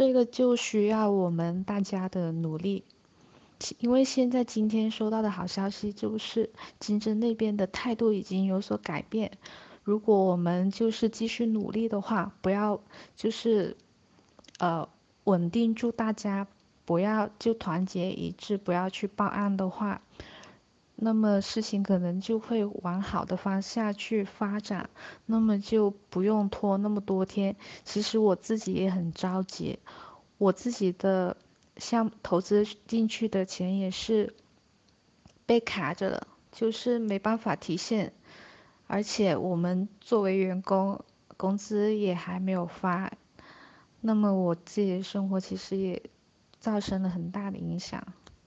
这个就需要我们大家的努力，因为今天收到的好消息就是金正那边的态度已经有所改变。如果我们就是继续努力的话，不要就是呃稳定住大家，不要就团结一致，不要去报案的话，那么事情可能就会往好的方向去发展，那么就不用拖那么多天。其实我自己也很着急，我自己的投资进去的钱也是被卡着了，就是没办法提现，而且我们作为员工，工资也还没有发，那么我自己的生活其实也造成了很大的影响。